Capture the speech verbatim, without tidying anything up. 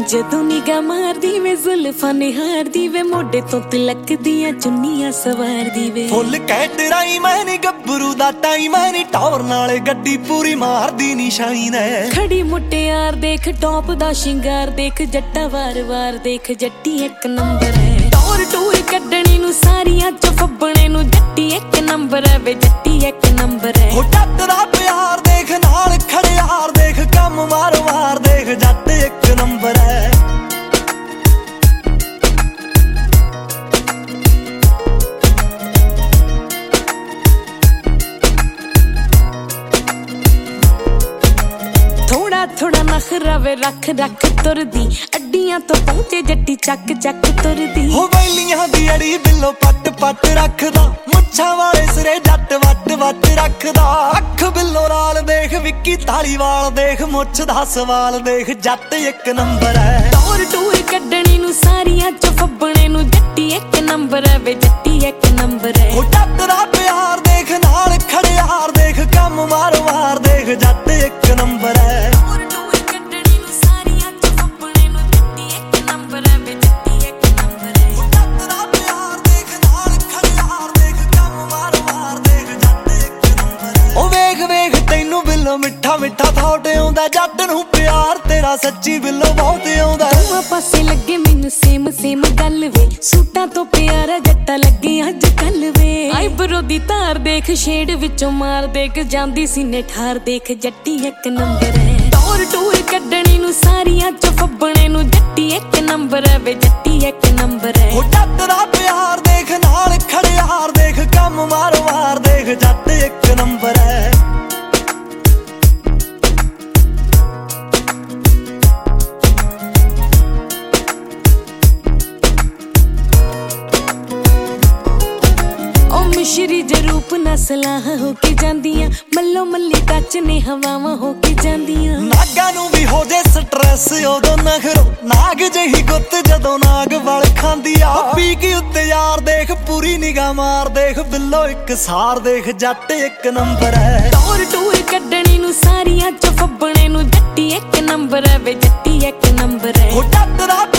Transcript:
ਜਦੋਂ ਨਿਗਾਹ ਮਾਰਦੀ ਵੇ ਜ਼ੁਲਫਾਂ ਨਿਹਾਰਦੀ ਵੇ ਮੋਢੇ ਤੋਂ ਤਿਲਕ ਦੀਆਂ ਚੁੰਨੀਆਂ ਸਵਾਰਦੀ ਵੇ ਫੁੱਲ ਕੈਟਰਾਈ ਮੈਂ ਨੀ ਗੱਭਰੂ ਦਾ ਟਾਈਮ ਮੈਂ ਨੀ ਟੌਰ ਨਾਲ ਗੱਡੀ ਪੂਰੀ ਮਾਰਦੀ ਨੀ ਸ਼ਾਈਨ ਐ ਖੜੀ ਮੁਟਿਆਰ ਦੇਖ ਟੌਪ ਦਾ ਸ਼ਿੰਗਾਰ ਦੇਖ ਜੱਟਾ ਵਾਰ-ਵਾਰ ਦੇਖ ਜੱਟੀ ਇੱਕ ਨੰਬਰ ਐ ਟੌਰ ਟੂਰ ਕੱਢਣੀ ਨੂੰ ਸਾਰੀਆਂ ਚ ਫੱਬਣੇ ਨੂੰ ਜੱਟੀ ਇੱਕ ਨੰਬਰ ਐ ਵੇ ਜੱਟੀ ਇੱਕ ਨੰਬਰ ਐ ਹੋ ਜੱਟ ਦਾ ਪਿਆਰ ਦੇਖ ਨਾਲ ਖੜਿਆਰ ਦੇਖ ਕੰਮ ਵਾਰ-ਵਾਰ ਦੇਖ ਜੱਟ ਇੱਕ ਨੰਬਰ ਐ ਥੋੜਾ ਥੋੜਾ ਨਖਰਾ ਵੇ ਰੱਖ ਰੱਖ ਤੁਰਦੀ ਅੱਡੀਆਂ ਤੋਂ ਪਹੁੰਚੇ ਜੱਟੀ ਚੱਕ ਚੱਕ ਤੁਰਦੀ ਹੋ ਵੈਲੀਆਂ ਦੀ ਅੜੀ ਬਿੱਲੋ ਪੱਟ ਪੱਟ ਰੱਖਦਾ ਮੁੱਛਾਂ ਵਾਲੇ ਸਿਰੇ ਜੱਟ ਵੱਟ ਵੱਟ ਰੱਖਦਾ ਅੱਖ ਬਿੱਲੋ ਲਾਲ ਦੇਖ ਵਿੱਕੀ ਧਾਲੀਵਾਲ ਦੇਖ ਮੁੱਛ ਦਾ ਸਵਾਲ ਦੇਖ ਜੱਟ ਇੱਕ ਨੰਬਰ ਐ ਟੌਰ ਟੂਰ ਕੱਢਣੀ ਨੂੰ ਸਾਰੀਆਂ ਚ ਫੱਬਣੇ ਨੂੰ ਜੱਟੀ ਇੱਕ ਨੰਬਰ ਐ ਵੇ ਜੱਟੀ ਇੱਕ ਨੰਬਰ ਐ ਹੋ ਜੱਟ ਦਾ ਪਿਆਰ ਦੇਖ ਨਾਲ ਖੜਿਆਰ ਦੇਖ ਕੰਮ ਵਾਰ-ਵਾਰ ਦੇਖ ਜੱਟ ਇੱਕ ਨੰਬਰ ਐ ਮਿੱਠਾ ਮਿੱਠਾ ਥੋਟ ਆਉਂਦਾ ਜੱਟ ਨੂੰ ਪਿਆਰ ਤੇਰਾ ਸੱਚੀ ਬਿੱਲੋ ਬਹੁਤ ਆਉਂਦਾ ਦੋਵਾਂ ਪਾਸੇ ਲੱਗੇ ਮੈਨੂੰ ਸੇਮ ਸੇਮ ਗੱਲ ਵੇ ਸੂਟਾਂ ਤੋਂ ਪਿਆਰਾ ਜੱਟਾ ਲੱਗੇ ਅੱਜ ਕੱਲ ਵੇ ਆਈਬਰੋ ਦੀ ਧਾਰ ਦੇਖ ਸ਼ੇਡ ਵਿੱਚੋਂ ਮਾਰ ਦੇਖ ਜਾਂਦੀ ਸੀਨੇ ਠਾਰ ਦੇਖ ਜੱਟੀ ਇੱਕ ਨੰਬਰ ਐ ਟੌਰ ਟੂਰ ਕੱਢਣੀ ਨੂੰ ਸਾਰੀਆਂ ਚ ਫੱਬਣੇ ਨੂੰ ਜੱਟੀ ਇੱਕ ਨੰਬਰ ਐ ਵੇ ਜੱਟੀ ਇੱਕ ਨੰਬਰ ਐ ਹੋ ਜੱਟ ਦਾ ਪਿਆਰ ਦੇਖ ਨਾਲ ਖੜਿਆਰ ਦੇਖ ਕੰਮ ਵਾਰ-ਵਾਰ ਦੇਖ ਜੱਟ ਇੱਕ ਨੰਬਰ ਐ ਮਿਸ਼ਰੀ ਜਰੂਪ ਨਸਲਾਂ ਹੋ ਕੇ ਜਾਂਦੀਆਂ ਮੱਲੋ ਮੱਲੀ ਟੱਚ ਨੇ ਹਵਾਵਾਂ ਹੋ ਕੇ ਜਾਂਦੀਆਂ ਨਾਗਾਂ ਨੂੰ ਵੀ ਹੋ ਜੇ ਸਟ੍ਰੈਸ ਉਦੋਂ ਨਖਰੋ ਨਾਗ ਜਿਹੀ ਗੁੱਤ ਜਦੋਂ ਨਾਗ ਵਲ ਖਾਂਦੀ ਆ ਪੀ ਕੇ ਉੱਤੇ ਯਾਰ ਦੇਖ ਪੂਰੀ ਨਿਗਾਹ ਮਾਰ ਦੇਖ ਬਿੱਲੋ ਇੱਕ ਸਾਰ ਦੇਖ ਜੱਟ ਇੱਕ ਨੰਬਰ ਐ ਟੌਰ ਟੂਰ ਕੱਢਣੀ ਨੂੰ ਸਾਰੀਆਂ ਚ ਫੱਬਣੇ ਨੂੰ ਜੱਟੀ ਇੱਕ ਨੰਬਰ ਐ ਵੇ ਜੱਟੀ ਇੱਕ ਨੰਬਰ ਐ ਹੋ ਜੱਟ ਦਾ